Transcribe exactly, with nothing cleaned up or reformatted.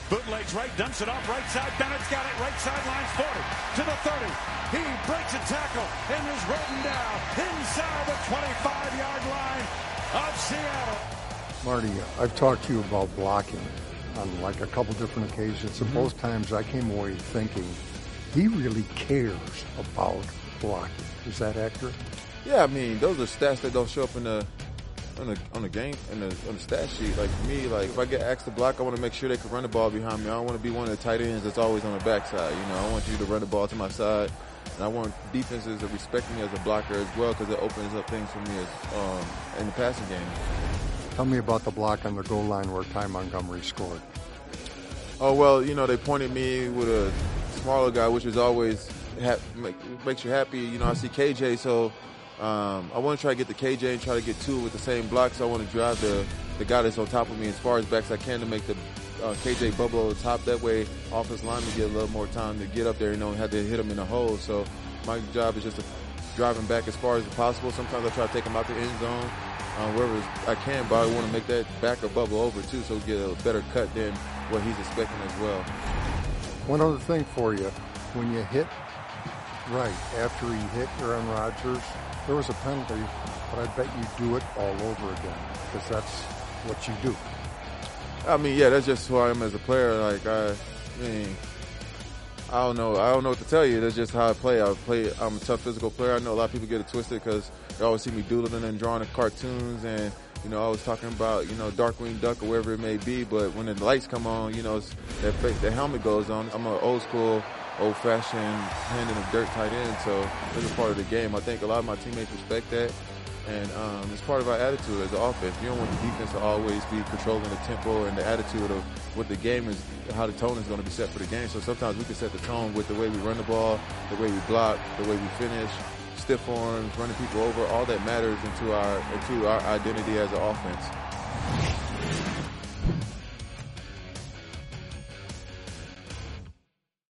Bootlegs right, dumps it off right side. Bennett's got it right sideline, forty to the thirty. He breaks a tackle and is rolling down inside the twenty-five-yard line of Seattle. Marty, I've talked to you about blocking on like a couple different occasions, and Mm-hmm. both times I came away thinking he really cares about blocking. Is that accurate? Yeah, I mean, those are stats that don't show up in the on the on the game in the on the stat sheet. Like for me, like if I get asked to block, I want to make sure they can run the ball behind me. I don't want to be one of the tight ends that's always on the backside. You know, I want you to run the ball to my side, and I want defenses to respect me as a blocker as well, because it opens up things for me as um, in the passing game. Tell me about the block on the goal line where Ty Montgomery scored. Oh well, you know they pointed me with a smaller guy, which is always ha- make, makes you happy. You know, I see K J, so. Um, I want to try to get the K J and try to get two with the same block, so I want to drive the, the guy that's on top of me as far as back as I can to make the uh, K J bubble over the top. That way, offensive linemen get a little more time to get up there and don't have to hit him in the hole. So my job is just to drive him back as far as possible. Sometimes I try to take him out the end zone uh, wherever I can, but I want to make that back or bubble over too, so we get a better cut than what he's expecting as well. One other thing for you, when you hit right after he hit Aaron Rodgers, there was a penalty, but I bet you do it all over again because that's what you do. I mean, yeah, that's just who I am as a player. Like, I, I mean, I don't know. I don't know what to tell you. That's just how I play. I play. I'm a tough physical player. I know a lot of people get it twisted because they always see me doodling and drawing the cartoons, and you know, I was talking about you know Darkwing Duck or wherever it may be. But when the lights come on, you know, it's, that the helmet goes on. I'm an old school, old-fashioned hand in the dirt tight end, so it's a part of the game. I think a lot of my teammates respect that, and um, it's part of our attitude as an offense. You don't want the defense to always be controlling the tempo and the attitude of what the game is, how the tone is going to be set for the game. So sometimes we can set the tone with the way we run the ball, the way we block, the way we finish, stiff arms, running people over. All that matters into our into our identity as an offense.